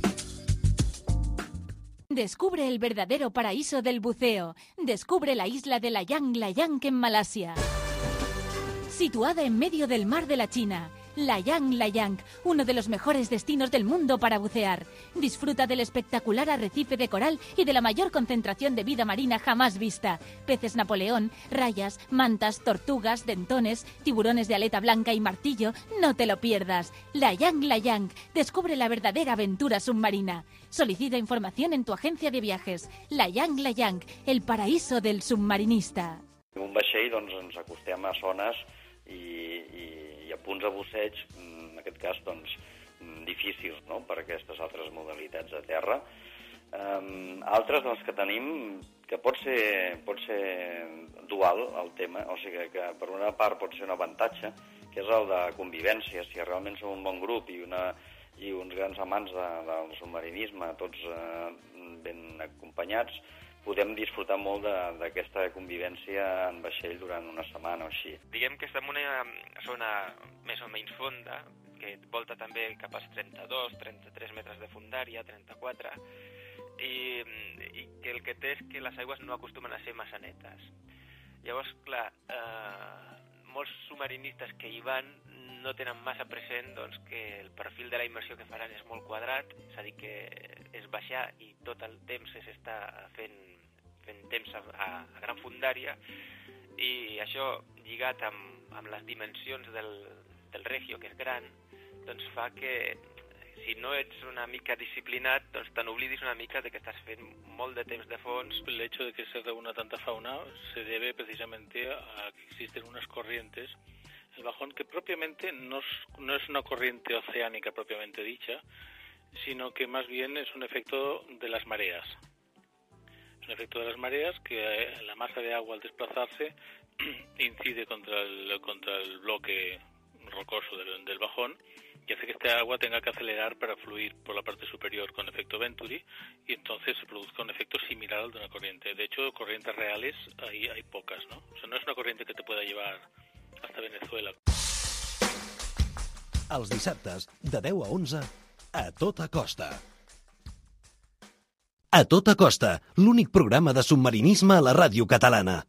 Descubre el verdadero paraíso del buceo. Descubre la isla de Layang Layang en Malasia. Situada en medio del mar de la China, Layang Layang, uno de los mejores destinos del mundo para bucear. Disfruta del espectacular arrecife de coral y de la mayor concentración de vida marina jamás vista. Peces Napoleón, rayas, mantas, tortugas, dentones, tiburones de aleta blanca y martillo. No te lo pierdas. Layang Layang, descubre la verdadera aventura submarina. Solicita información en tu agencia de viajes. Layang Layang, el paraíso del submarinista. En un vaixell doncs, ens acostem a zones i a punts de busseig, en aquest cas, doncs, difícils, no?, per aquestes altres modalitats de terra. Altres dels que tenim, que pot ser dual el tema, o sigui que per una part pot ser un avantatge, que és el de convivència. Si realment som un bon grup i uns grans amants del submarinisme, tots ben acompanyats, podem disfrutar molt d'aquesta convivència en vaixell durant una setmana o així. Diguem que estem en una zona més o menys fonda, que volta també cap als 32, 33 metres de fondària, 34, i que el que té és que les aigües no acostumen a ser massa netes. Llavors, clar, molts submarinistes que hi van no tenen massa present doncs, que el perfil de la immersió que faran és molt quadrat, és a dir, que és baixar i tot el temps s'està fent temps a gran fondària, i això lligat amb les dimensions del Regio, que és gran, doncs fa que si no ets una mica disciplinat, doncs te n'oblidis una mica de que estás fent molt de temps de fons. El hecho de que se reúna tanta fauna se debe precisamente a que existen unas corrientes. El bajón, que propiamente no es una corriente oceánica propiamente dicha, sino que más bien es un efecto de las mareas. Es un efecto de las mareas que la masa de agua al desplazarse incide contra el bloque rocoso del bajón y hace que este agua tenga que acelerar para fluir por la parte superior con efecto Venturi, y entonces se produzca un efecto similar al de una corriente. De hecho, corrientes reales hay pocas, ¿no? O sea, no es una corriente que te pueda llevar hasta Venezuela. Els dissabtes, de 10 a 11, a tota costa. A tota costa, l'únic programa de submarinisme a la ràdio catalana.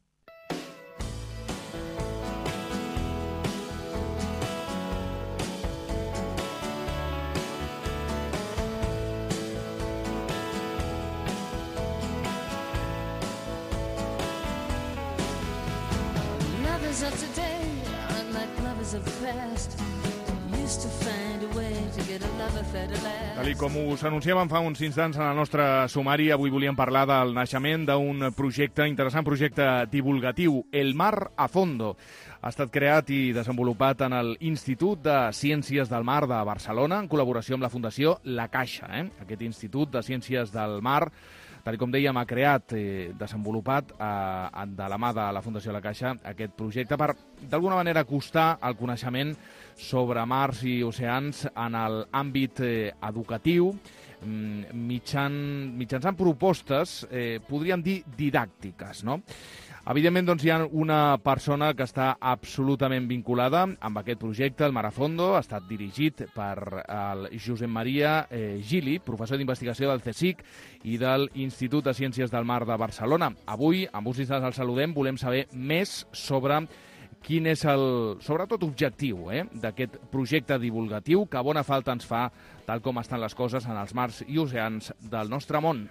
Lovers of today, unlike lovers of the past. Tal com us anunciàvem fa uns instants en el nostre sumari, avui volíem parlar del naixement d'un projecte, interessant projecte divulgatiu, El Mar a Fondo. Ha estat creat i desenvolupat en l'Institut de Ciències del Mar de Barcelona, en col·laboració amb la Fundació La Caixa. Aquest Institut de Ciències del Mar, tal com dèiem, ha creat, desenvolupat de la mà de la Fundació La Caixa aquest projecte per, d'alguna manera, acostar el coneixement sobre mars i oceans en l'àmbit educatiu, mitjançant propostes, podríem dir, didàctiques, no? Evidentment, doncs, hi ha una persona que està absolutament vinculada amb aquest projecte, el Mar a Fondo. Ha estat dirigit per el Josep Maria Gili, professor d'investigació del CSIC i de l'Institut de Ciències del Mar de Barcelona. Avui, amb uns instants el saludem, volem saber més sobre quin és el, sobretot, objectiu d'aquest projecte divulgatiu que bona falta ens fa, tal com estan les coses en els mars i oceans del nostre món.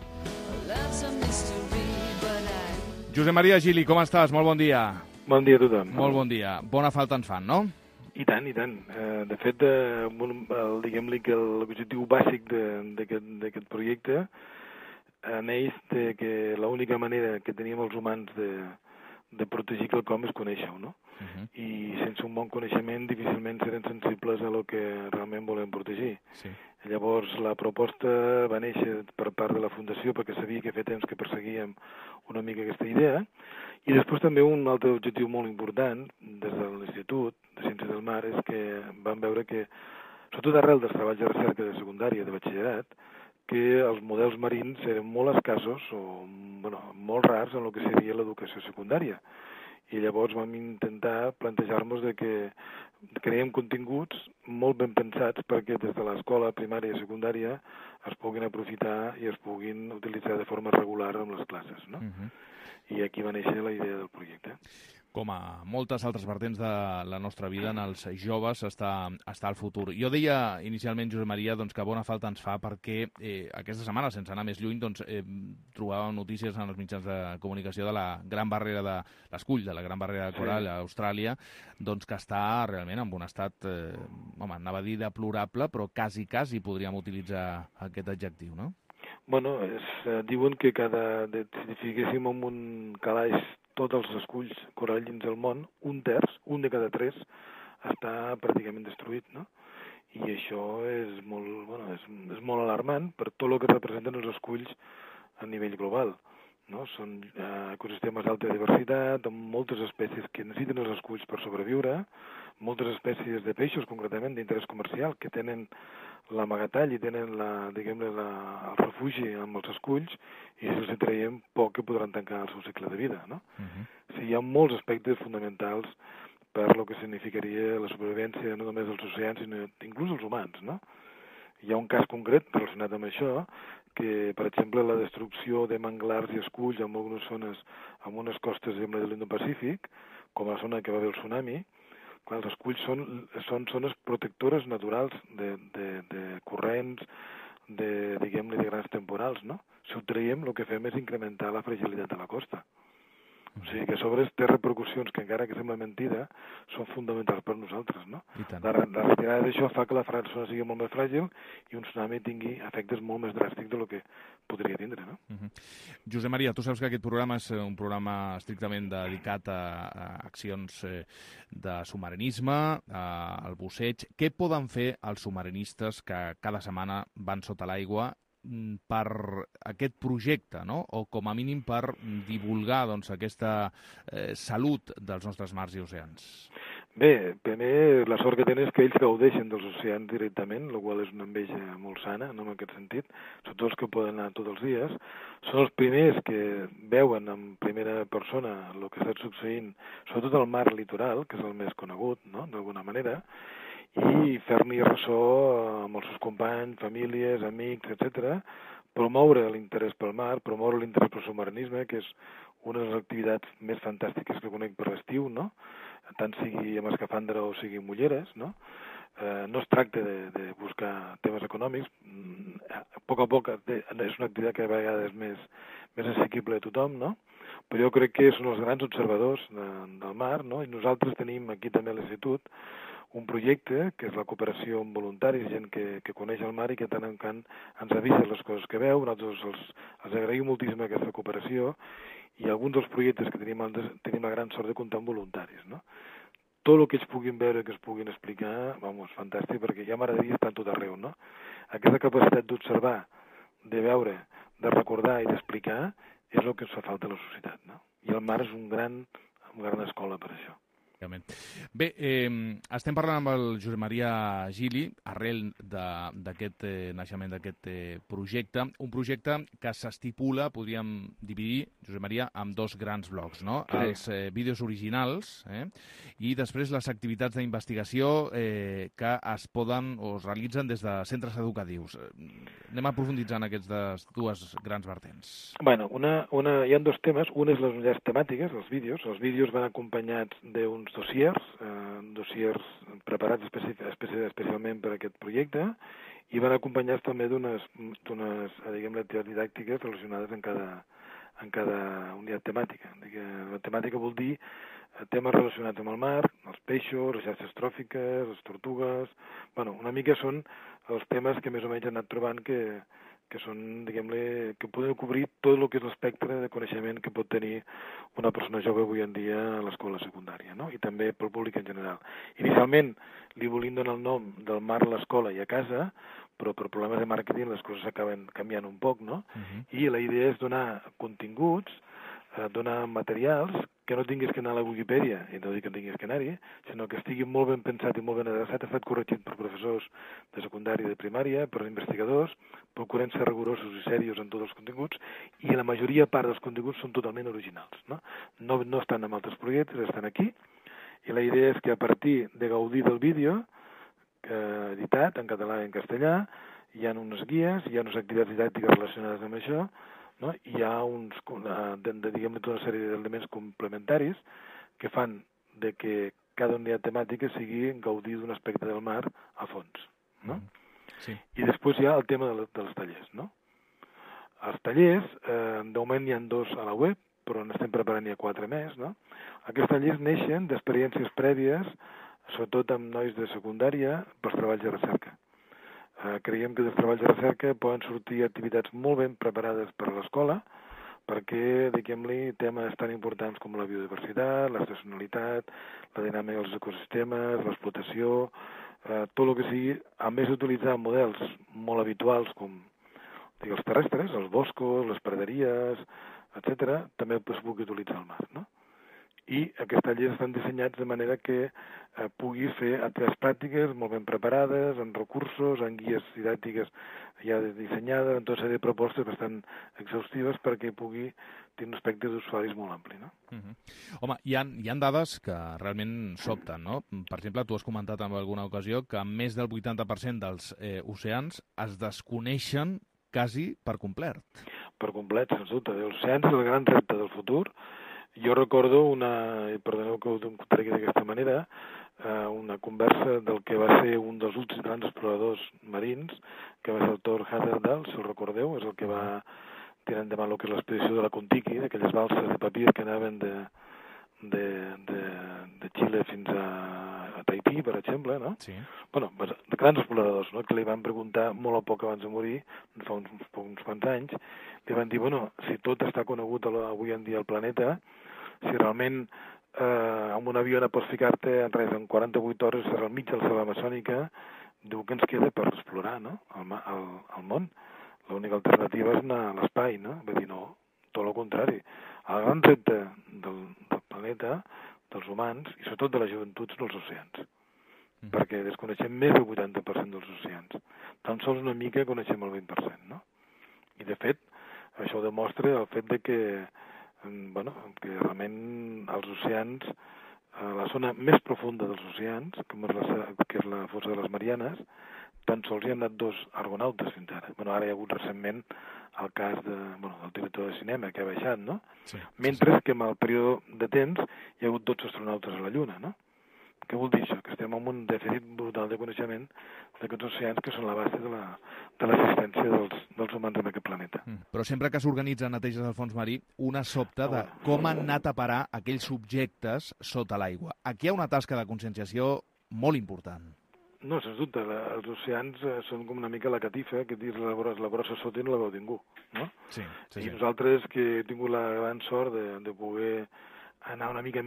Josep Maria Gili, com estàs? Molt bon dia. Bon dia a tothom. Molt bon dia. Bona falta ens fan, no? I tant, i tant. De fet, diguem-li que l'objectiu bàsic d'aquest projecte neix de que l'única manera que teníem els humans de protegir quelcom és conèixer-ho, no? I sense un bon coneixement difícilment serem sensibles a lo que realment volem protegir. Sí. Llavors la proposta va néixer per part de la Fundació perquè sabia que feia temps que perseguíem una mica aquesta idea, i després també un altre objectiu molt important des de l'Institut de Ciències del Mar és que vam veure que, sobretot arrel dels treballs de recerca de secundària, de batxillerat, que els models marins eren molt escassos o molt rars en el que seria l'educació secundària. I llavors vam intentar plantejar-nos que creem continguts molt ben pensats perquè des de l'escola primària i secundària es puguin aprofitar i es puguin utilitzar de forma regular en les classes, no? I aquí va néixer la idea del projecte. Com a moltes altres vertents de la nostra vida, en els joves està el futur. Jo deia inicialment, Josep Maria, doncs, que bona falta ens fa perquè aquesta setmana, sense anar més lluny, doncs, trobàvem notícies en els mitjans de comunicació de la gran barrera de l'escull, de la gran barrera de coral a Austràlia, doncs, que està realment en un estat, anava a dir deplorable, però quasi podríem utilitzar aquest adjectiu, no? Bueno, diuen que si fiquéssim en un calaix tots els esculls corallins del món, un de cada 3, està pràcticament destruït, no? I això és molt alarmant per tot el que representen els esculls a nivell global, no? Són ecosistemes d'alta diversitat, amb moltes espècies que necessiten els esculls per sobreviure, moltes espècies de peixos, concretament, d'interès comercial, que tenen l'amagatall i tenen el refugi amb els esculls, i si els traiem poc que podran tancar el seu cicle de vida, no? O sigui, hi ha molts aspectes fonamentals per lo que significaria la supervivència no només dels oceans, sinó inclús els humans, no? Hi ha un cas concret relacionat amb això, que, per exemple, la destrucció de manglars i esculls en algunes zones, en unes costes de l'Indo-Pacífic, com la zona que va haver el tsunami, quan els esculls són zones protectores naturals de corrents, de grans temporals, no? Si ho traiem, el que fem és incrementar la fragilitat de la costa. O sigui que a sobre té repercussions que, encara que sembla mentida, són fonamentals per nosaltres, no? La retirada d'això fa que la zona sigui molt més fràgil i un tsunami tingui efectes molt més dràstics del que podria tindre, no? Josep Maria, tu saps que aquest programa és un programa estrictament dedicat a accions de submarinisme, al busseig. Què poden fer els submarinistes que cada setmana van sota l'aigua per aquest projecte, no? O com a mínim per divulgar aquesta salut dels nostres mars i oceans? Bé, primer, la sort que tenen és que ells gaudeixen dels oceans directament, la qual és una enveja molt sana, no en aquest sentit, sobretot els que poden anar tots els dies. Són els primers que veuen en primera persona el que està succeint, sobretot al mar litoral, que és el més conegut, no?, d'alguna manera, i fer-n'hi ressò amb els seus companys, famílies, amics, etc. Promoure l'interès pel mar, promoure l'interès pel submarinisme, que és una de les activitats més fantàstiques que conec per l'estiu, no? Tant sigui amb escafandra o sigui amb ulleres, no? No es tracta de buscar temes econòmics, a poc és una activitat que a vegades és més assequible a tothom, no? Però jo crec que són els grans observadors del mar, no? I nosaltres tenim aquí també a l'Institut un projecte que és la cooperació amb voluntaris, gent que coneix el mar i que tant en tant ens avisa les coses que veu. Nosaltres els agraïm moltíssim aquesta cooperació i alguns dels projectes que tenim la gran sort de comptar amb voluntaris, no? Tot el que ells puguin veure, que es puguin explicar, fantàstic, perquè ja m'agradaria estar tot arreu, no? Aquesta capacitat d'observar, de veure, de recordar i d'explicar és el que ens fa falta a la societat, no? I el mar és una gran escola per això. Bé, estem parlant amb el Josep Maria Gili, arrel d'aquest naixement d'aquest projecte, un projecte que s'estipula, podríem dividir, Josep Maria, amb dos grans blocs, no? Sí. Els vídeos originals i després les activitats d'investigació que es poden o es realitzen des de centres educatius. Anem aprofunditzant aquestes dues grans vertents. Bueno, hi ha dos temes. Un és les unitats temàtiques, els vídeos. Els vídeos van acompanyats d'uns dossiers preparats especialment per aquest projecte i van acompanyats també d'unes diguem-ne, didàctiques relacionades en cada unitat temàtica. La temàtica vol dir temes relacionats amb el mar, els peixos, les xarxes tròfiques, les tortugues... Bueno, una mica són els temes que més o menys han anat trobant que són, diguem-ne, que poden cobrir tot el que és l'espectre de coneixement que pot tenir una persona jove avui en dia a l'escola secundària, no? I també pel públic en general. Inicialment li volíem donar el nom del mar a l'escola i a casa, però per problemes de màrqueting les coses acaben canviant un poc, no? I la idea és donar continguts, donar materials que no tinguis que anar a la Wikipedia, i no dic que tinguis que anar-hi, sinó que estigui molt ben pensat i molt ben adreçat, estat corregit per professors de secundària i de primària, per investigadors, procurant ser rigorosos i serios en tots els continguts, i la majoria part dels continguts són totalment originals, no? No estan en altres projectes, estan aquí, i la idea és que a partir de gaudir del vídeo, editat en català i en castellà, hi ha unes guies, hi ha unes activitats didàctiques relacionades amb això, no? Hi ha diguem-ne, tota una sèrie d'elements complementaris que fan de que cada unitat temàtica sigui gaudir d'un aspecte del mar a fons, no? Sí. I després hi ha el tema dels tallers, no? Els tallers, de moment n'hi ha 2 a la web, però n'estem preparant ja 4 més, no? Aquests tallers neixen d'experiències prèvies, sobretot amb nois de secundària, pels treballs de recerca. Creiem que dels treballs de recerca poden sortir activitats molt ben preparades per a l'escola, perquè, diguem-li, temes tan importants com la biodiversitat, l'estacionalitat, la dinàmica dels ecosistemes, l'explotació, tot el que sigui, a més d'utilitzar models molt habituals com els terrestres, els boscos, les praderies, etc., també es pugui utilitzar al mar, no? I aquests tallers estan dissenyats de manera que puguis fer activitats pràctiques molt ben preparades, amb recursos, amb guies didàctiques ja dissenyades, amb tota sèrie de propostes bastant exhaustives perquè pugui tenir un espectre d'usuaris molt ampli, no? Home, hi ha dades que realment sobten, no? Per exemple, tu has comentat en alguna ocasió que més del 80% dels oceans es desconeixen quasi per complet. Per complet, sens dubte. Els oceans és el gran repte del futur. Jo recordo perdoneu que ho tregui d'aquesta manera, una conversa del que va ser un dels últims grans exploradors marins, que va ser el Thor Heyerdahl, si el recordeu, és el que va tirar endavant el que és l'expedició de la Kon-Tiki, d'aquelles balses de papir que anaven de Xile fins a Tahití, per exemple, no? Sí. Bueno, grans exploradors, no?, que li van preguntar molt a poc abans de morir, fa uns quants anys, li van dir, bueno, si tot està conegut avui en dia al planeta, si realment amb un avió no pots ficar-te en 48 hores al mig de la selva amazònica, diu que ens queda per explorar, no?, el món. L'única alternativa és anar a l'espai, no? Va dir, no, tot el contrari. El gran repte del planeta, dels humans, i sobretot de la joventut, són els oceans. Perquè desconeixem més del 80% dels oceans. Tan sols una mica coneixem el 20%, no? I, de fet, això demostra el fet de que realment els oceans, la zona més profunda dels oceans, que és la fossa de les Marianes, tan sols hi han anat 2 argonautes fins ara. Ara hi ha hagut recentment el cas del director de cinema, que ha baixat, no? Sí. Mentre que en el període de temps hi ha hagut 12 astronautes a la Lluna, no? Què vol dir això? Que estem en un dèficit brutal de coneixement d'aquests oceans que són la base de l'existència dels humans en aquest planeta. Però sempre que s'organitzen neteges del fons marí, una sobta de com han anat a parar aquells subjectes sota l'aigua. Aquí hi ha una tasca de conscienciació molt important. No, sens dubte, els oceans són com una mica la catifa, que dius la brossa sota i no la veu ningú, no? Sí. I nosaltres, que he tingut la gran sort de poder anar una mica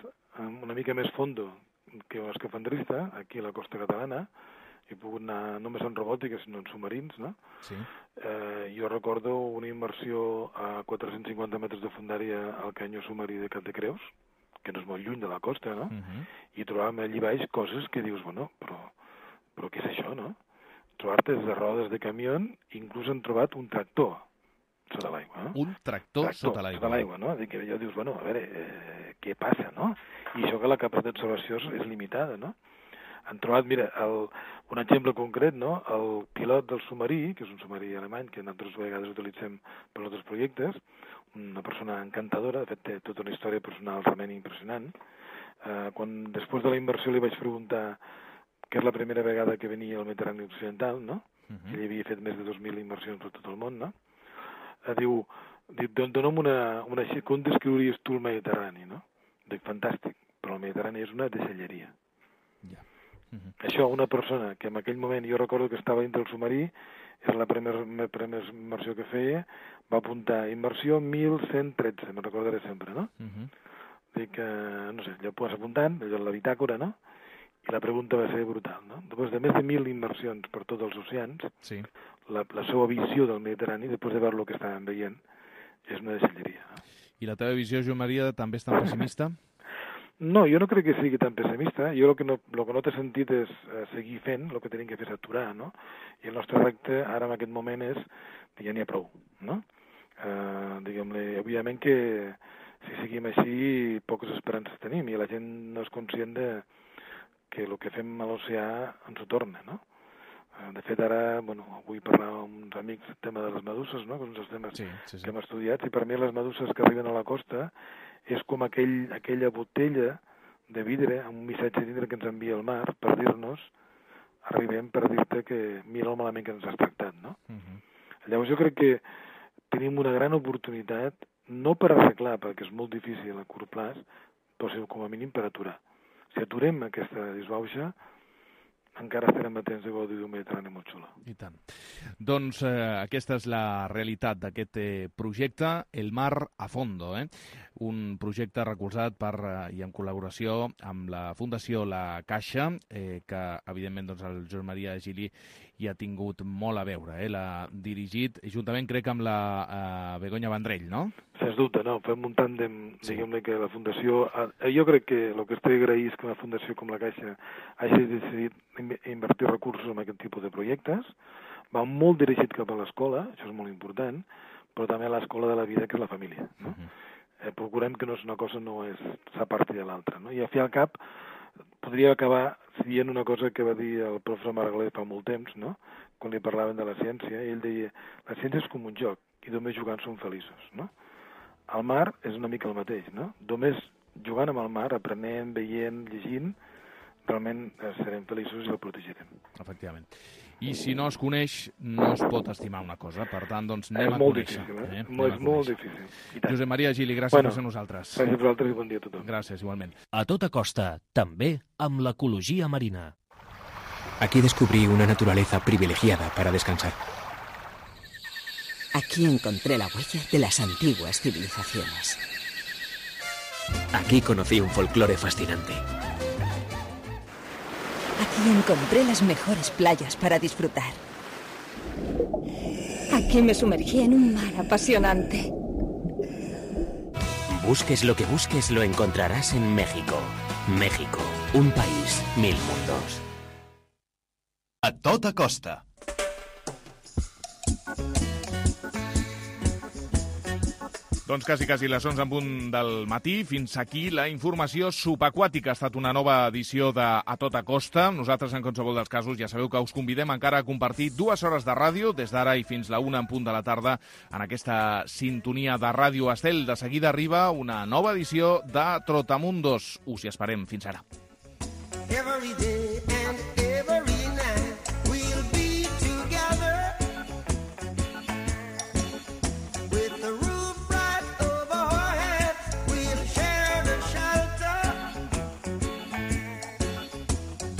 més fondo que un escafandrista, aquí a la costa catalana, he pogut anar no només en robòtica, sinó en submarins, no? Sí. Jo recordo una immersió a 450 metres de fondària al canyó submarí de Cap de Creus, que no és molt lluny de la costa, no? I trobàvem allí baix coses que dius, bueno, però què és això, no? Trobar-te des de rodes de camió, inclús han trobat un tractor sota l'aigua, no? Un tractor sota l'aigua. Sota l'aigua, no? Que allò dius, bueno, a veure, què passa, no? I això que la capacitat d'observació és limitada, no? Han trobat, mira, un exemple concret, no? El pilot del submarí, que és un submarí alemany que nosaltres a vegades utilitzem per als nostres projectes, una persona encantadora, de fet té tota una història personal realment impressionant. Quan després de la inversió li vaig preguntar que és la primera vegada que venia al Mediterrani Occidental, no? Ell havia fet més de 2.000 immersions per tot el món, no? Diu, dona'm una xifra, com descriuries tu el Mediterrani, no? Dic, fantàstic, però el Mediterrani és una deixalleria. Això, una persona que en aquell moment, jo recordo que estava dintre el submarí, és la primera immersió que feia, va apuntar immersió 1113, me'n recordaré sempre, no? Dic, no sé, allò ho vas apuntant, allò en la bitàcora, no? I la pregunta va ser brutal, no? Després de més de 1.000 immersions per tots els oceans, la seva visió del Mediterrani, després de veure el que estàvem veient, és una deixalleria. I la teva visió, Joan Maria, també és tan pessimista? No, jo no crec que sigui tan pessimista. Jo el que no té sentit és seguir fent, el que tenim que fer és aturar, no? I el nostre repte ara en aquest moment és que ja n'hi ha prou, no? Diguem-ne, òbviament que si seguim així poques esperances tenim i la gent no és conscient que el que fem a l'oceà ens ho torna, no? De fet, ara, avui parlava amb uns amics del tema de les meduses, no? Que són els temes que hem estudiat, i per mi les meduses que arriben a la costa és com aquella botella de vidre amb un missatge dintre que ens envia el mar per dir-nos, arribem per dir-te que mira el malament que ens has tractat, no? Llavors jo crec que tenim una gran oportunitat, no per arreglar, perquè és molt difícil a curt plaç, però com a mínim per aturar. Si aturem aquesta disbauxa, encara estarem a temps de gaudir d'un Mediterrani molt xulo. I tant. Doncs aquesta és la realitat d'aquest projecte, El mar a fondo, un projecte recolzat i en col·laboració amb la Fundació La Caixa, que evidentment el Joan Maria Gili hi ha tingut molt a veure. L'ha dirigit juntament, crec, amb la Begoña Vendrell, no? Sens dubte, no. Fem un tàndem, diguem-ne, que la Fundació... Jo crec que el que estic agraït és que una fundació com la Caixa hagi decidit invertir recursos en aquest tipus de projectes. Va molt dirigit cap a l'escola, això és molt important, però també a l'escola de la vida, que és la família, no? Procurem que una cosa no s'aparti de l'altra, no? I a fi al cap podria acabar dient una cosa que va dir el professor Margalé fa molt temps, no? Quan li parlaven de la ciència, ell deia, la ciència és com un joc, i només jugant som feliços, no? El mar és una mica el mateix, no? Només jugant amb el mar, aprenent, veient, llegint, realment serem feliços i el protegirem. Efectivament. I si no es coneix, no es pot estimar una cosa. Per tant, doncs anem a conèixer. És molt difícil. Josep Maria Gili, gràcies per ser nosaltres. Gràcies a vosaltres i bon dia a tothom. Gràcies, igualment. A tota costa, també amb l'ecologia marina. Aquí descubrí una naturaleza privilegiada para descansar. Aquí encontré la huella de las antiguas civilizaciones. Aquí conocí un folclore fascinante. Aquí encontré las mejores playas para disfrutar. Aquí me sumergí en un mar apasionante. Busques lo que busques, lo encontrarás en México. México, un país, 1000 mundos. A tota costa. Doncs quasi les 11 en punt del matí. Fins aquí la informació subaquàtica. Ha estat una nova edició de A Tota Costa. Nosaltres, en qualsevol dels casos, ja sabeu que us convidem encara a compartir 2 hores de ràdio, des d'ara i fins la 1 en punt de la tarda, en aquesta sintonia de Ràdio Estel. De seguida arriba una nova edició de Trotamundos. Us hi esperem. Fins ara. Every day and every night we'll be together with the roof right over our heads. We'll share the shelter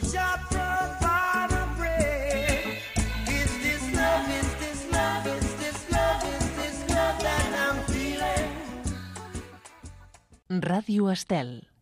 Ràdio Estel.